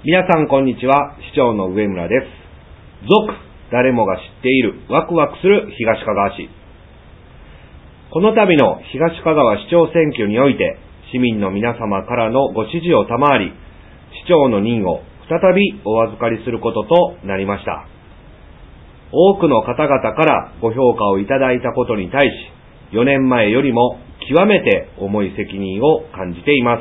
皆さんこんにちは、市長の上村です。続、誰もが知っているワクワクする東かがわ市。この度の東かがわ市長選挙において、市民の皆様からのご支持を賜り、市長の任を再びお預かりすることとなりました。多くの方々からご評価をいただいたことに対し、4年前よりも極めて重い責任を感じています。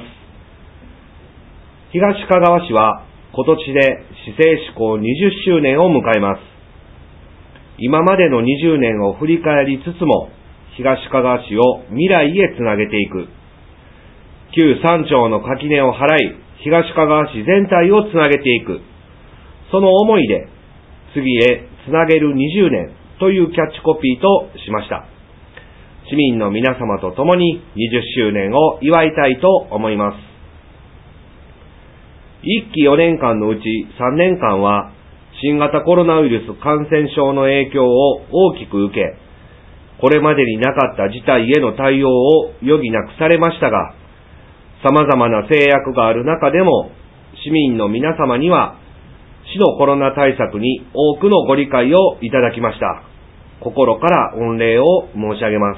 東かがわ市は今年で市政施行20周年を迎えます。今までの20年を振り返りつつも、東かがわ市を未来へつなげていく。旧3兆の垣根を払い、東かがわ市全体をつなげていく。その思いで、次へつなげる20年というキャッチコピーとしました。市民の皆様と共に20周年を祝いたいと思います。1期4年間のうち3年間は新型コロナウイルス感染症の影響を大きく受け、これまでになかった事態への対応を余儀なくされましたが、様々な制約がある中でも市民の皆様には市のコロナ対策に多くのご理解をいただきました。心から御礼を申し上げます。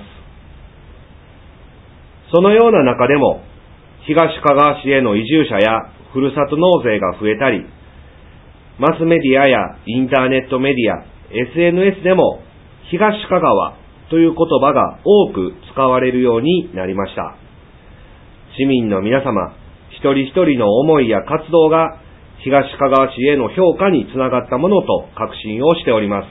そのような中でも東かがわ市への移住者やふるさと納税が増えたり、マスメディアやインターネットメディア、SNS でも東かがわという言葉が多く使われるようになりました。市民の皆様、一人一人の思いや活動が東かがわ市への評価につながったものと確信をしております。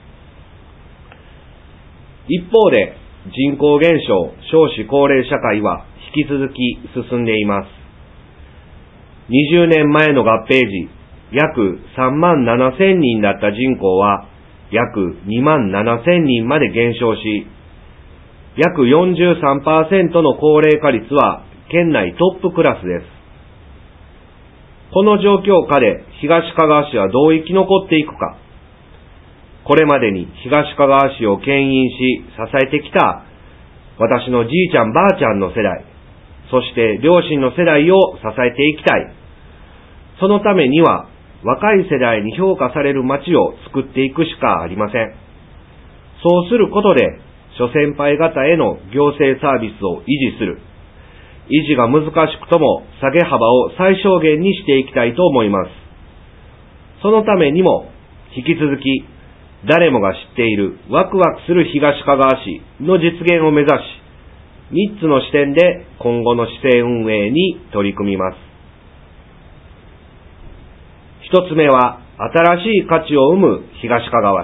一方で、人口減少、少子高齢社会は引き続き進んでいます。20年前の合併時、約3万7千人だった人口は約2万7千人まで減少し、約 43% の高齢化率は県内トップクラスです。この状況下で東かがわ市はどう生き残っていくか。これまでに東かがわ市を牽引し支えてきた私のじいちゃんばあちゃんの世代、そして両親の世代を支えていきたい。そのためには若い世代に評価される街を作っていくしかありません。そうすることで諸先輩方への行政サービスを維持する。維持が難しくとも下げ幅を最小限にしていきたいと思います。そのためにも引き続き誰もが知っているワクワクする東かがわ市の実現を目指し、3つの視点で今後の市政運営に取り組みます。1つ目は新しい価値を生む東かがわ市。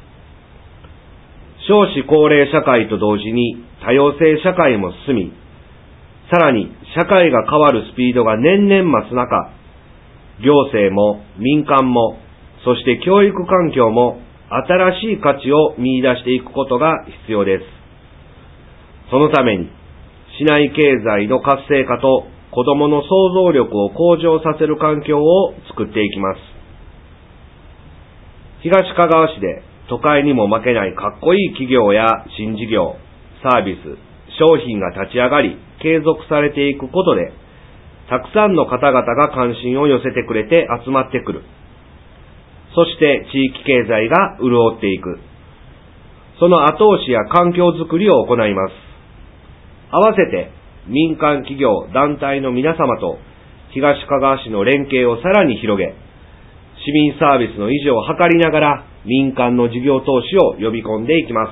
少子高齢社会と同時に多様性社会も進み、さらに社会が変わるスピードが年々増す中、行政も民間も、そして教育環境も新しい価値を見出していくことが必要です。そのために、市内経済の活性化と子どもの想像力を向上させる環境を作っていきます。東かがわ市で都会にも負けないかっこいい企業や新事業、サービス、商品が立ち上がり継続されていくことで、たくさんの方々が関心を寄せてくれて集まってくる。そして地域経済が潤っていく。その後押しや環境づくりを行います。合わせて民間企業団体の皆様と東かがわ市の連携をさらに広げ、市民サービスの維持を図りながら民間の事業投資を呼び込んでいきます。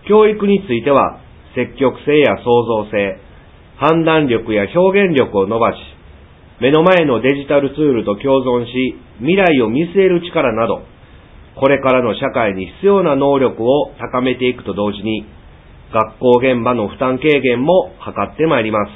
教育については積極性や創造性、判断力や表現力を伸ばし、目の前のデジタルツールと共存し、未来を見据える力など、これからの社会に必要な能力を高めていくと同時に、学校現場の負担軽減も図ってまいります。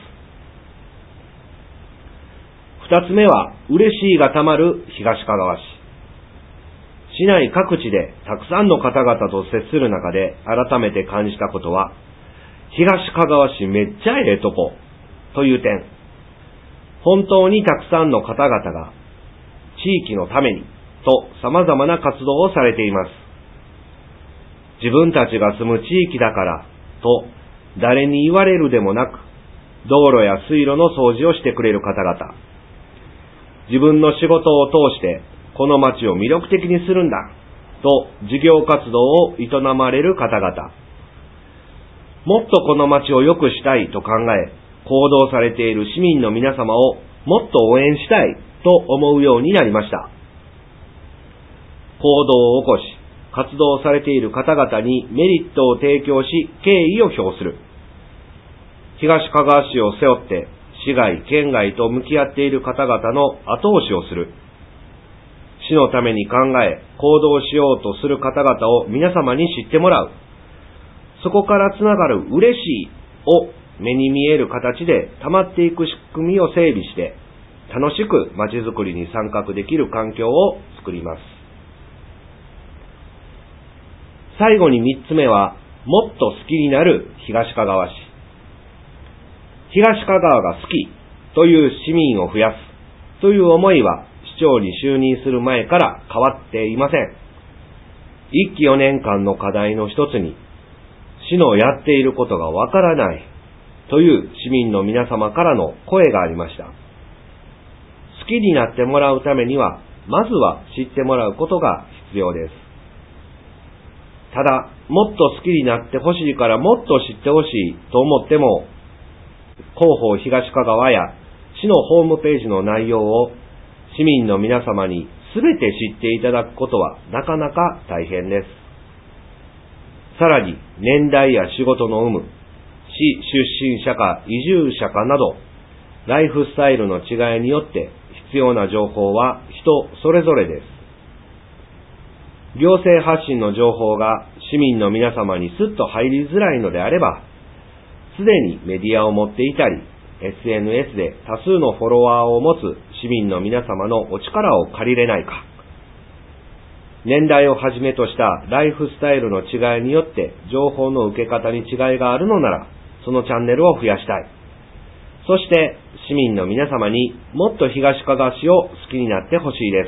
二つ目は、嬉しいがたまる東かがわ市。市内各地でたくさんの方々と接する中で改めて感じたことは、東かがわ市めっちゃええとこという点。本当にたくさんの方々が地域のためにと様々な活動をされています。自分たちが住む地域だからと誰に言われるでもなく、道路や水路の掃除をしてくれる方々、 自分の仕事を通してこの町を魅力的にするんだと事業活動を営まれる方々、もっとこの町を良くしたいと考え行動されている市民の皆様をもっと応援したいと思うようになりました。行動を起こし活動されている方々にメリットを提供し敬意を表する。東かがわ市を背負って市外県外と向き合っている方々の後押しをする。市のために考え行動しようとする方々を皆様に知ってもらう。そこからつながる嬉しいを目に見える形で溜まっていく仕組みを整備して楽しくまちづくりに参画できる環境を作ります。最後に3つ目は、もっと好きになる東かがわ市。東かがわが好きという市民を増やすという思いは市長に就任する前から変わっていません。1期4年間の課題の一つに、市のやっていることがわからないという市民の皆様からの声がありました。好きになってもらうためには、まずは知ってもらうことが必要です。ただ、もっと好きになってほしいからもっと知ってほしいと思っても、広報東かがわや市のホームページの内容を市民の皆様にすべて知っていただくことはなかなか大変です。さらに、年代や仕事の有無、市出身者か移住者かなど、ライフスタイルの違いによって必要な情報は人それぞれです。行政発信の情報が市民の皆様にスッと入りづらいのであれば、すでにメディアを持っていたり、SNS で多数のフォロワーを持つ市民の皆様のお力を借りれないか、年代をはじめとしたライフスタイルの違いによって情報の受け方に違いがあるのなら、そのチャンネルを増やしたい。そして市民の皆様にもっと東かがわ市を好きになってほしいです。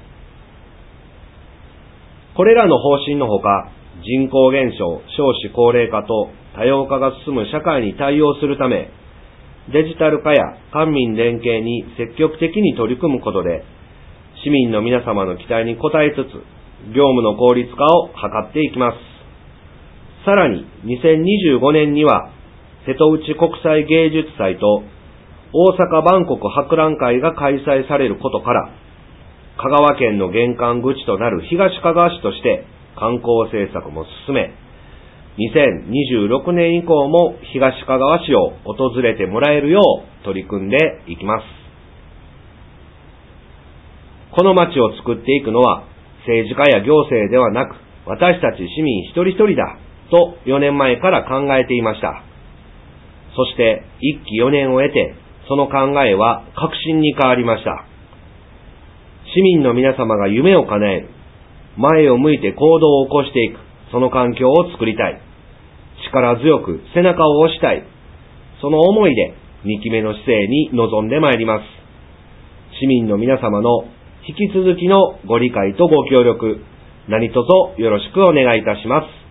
これらの方針のほか、人口減少、少子高齢化と多様化が進む社会に対応するため、デジタル化や官民連携に積極的に取り組むことで、市民の皆様の期待に応えつつ、業務の効率化を図っていきます。さらに、2025年には、瀬戸内国際芸術祭と大阪万国博覧会が開催されることから、香川県の玄関口となる東かがわ市として観光政策も進め、2026年以降も東かがわ市を訪れてもらえるよう取り組んでいきます。この町を作っていくのは政治家や行政ではなく、私たち市民一人一人だと4年前から考えていました。そして1期4年を経て、その考えは確信に変わりました。市民の皆様が夢を叶える、前を向いて行動を起こしていく、その環境を作りたい。力強く背中を押したい。その思いで2期目の市政に臨んでまいります。市民の皆様の引き続きのご理解とご協力、何卒よろしくお願いいたします。